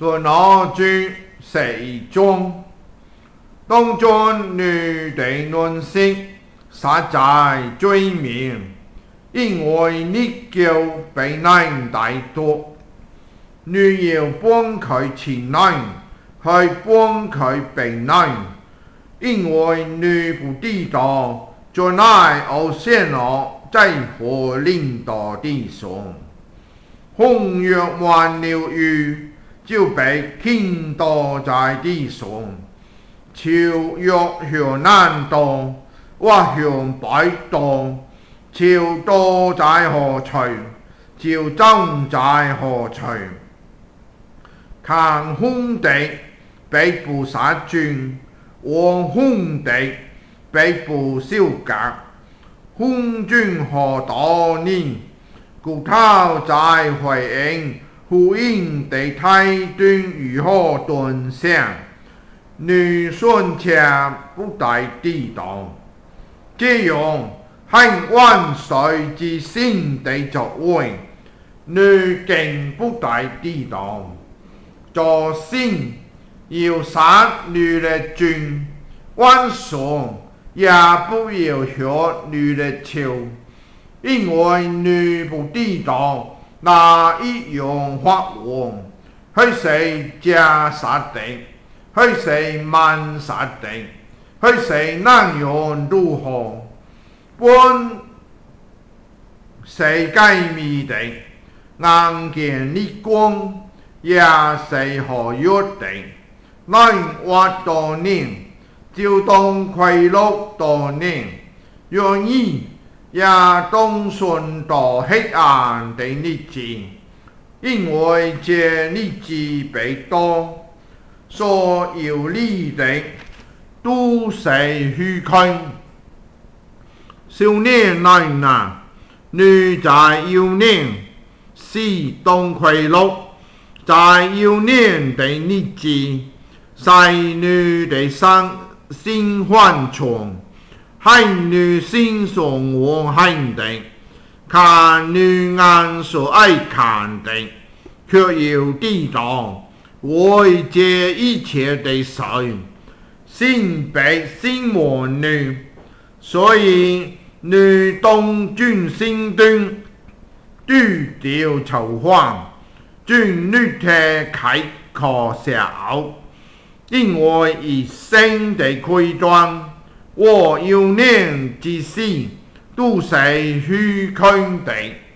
对我居四中，当中女地论色，实在罪名，因为你叫被难大多，你要幫佢前難，去幫佢避難，因為你不知道，在那偶像我在火領導地上，紅若還了雨，就被傾倒在地上，潮若向南倒，或向北倒，潮倒在何處，潮漲在何處。看空地被捕殺盡，往空地被捕消格，空軍何多年，故他在回應呼應地態端如何斷相，女順且不帶地道，這樣很萬歲之心地作為，女更不帶地道。做sin要殺女的罪，万上也不要學女的潮，因為女不知道那一樣法王，去誰家殺的，去誰慢殺的，去誰能用如何，本誰解密的，眼見你光。也是何約定，能活多年，就當快樂多年，願意也當順到黑暗的日子，因為這日子被多，所有理的都是虛空。少年男男，女在幼年，是當快樂。在幼年的日子，在女的心환重，很女心上我很的，看女眼所愛看的，卻要知道為這一切的事，心被心魔女，所以女當盡心端，獨掉愁患。盡女體開可笑，因為一生的虧斷，我幼年之時都是虛空的。